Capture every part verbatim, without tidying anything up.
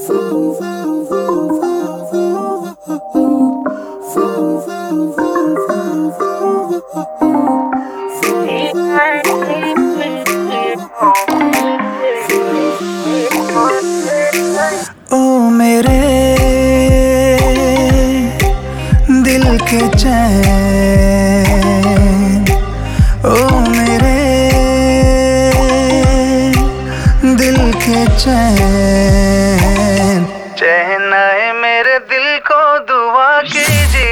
ओ मेरे दिल के चैन, ओ मेरे दिल के चैन, चैन आए मेरे दिल को दुआ कीजिए।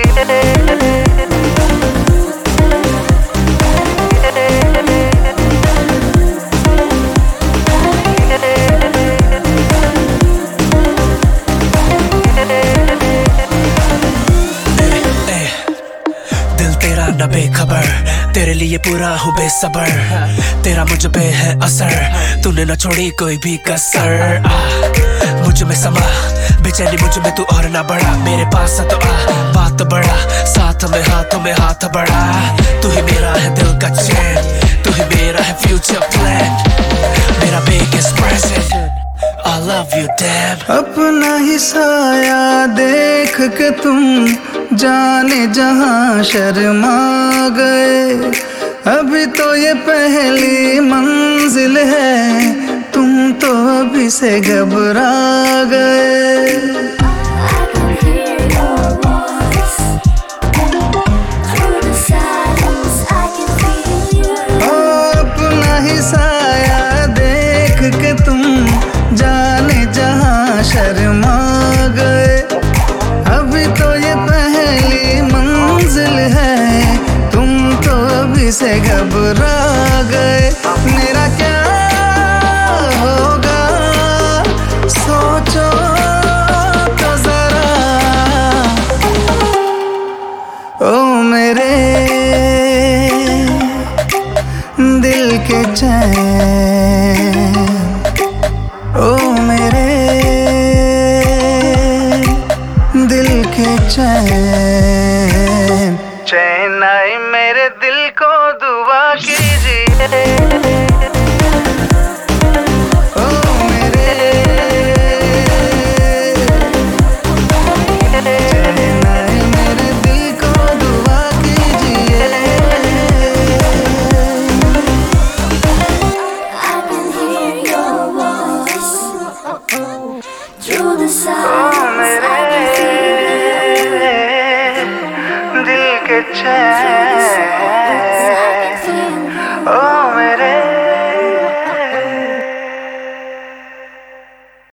ना बेखबर तेरे लिए पूरा हूँ बेसबर, तेरा मुझ पे है असर, तूने ना छोड़ी कोई भी कसर। मुझ में समा बेचैनी मुझ में तू और ना बढ़ा, मेरे पास तो आ बात बड़ा, साथ में हाथों में हाथ बढ़ा। तू ही मेरा है दिल का चैन, तू ही मेरा है फ्यूचर प्लान, मेरा biggest present, I love you damn। अपना ही साया देख के तुम जाने जहां शर्मा गए, अभी तो ये पहली मंजिल है, तुम तो अभी से घबरा गए। अपना ही साया देख के तुम जाने जहां शर्मा गए, अभी तो ये पहली मंजिल है, तुम तो अभी से घबरा गए। मेरा क्या होगा सोचो तो जरा, ओ मेरे दिल के चैन, ओ मेरे दिल के चैन, चैन आए मेरे दिल को दुआ कीजिए। ओ मेरे चैन आए मेरे दिल को दुआ कीजिए। दिल के चैन।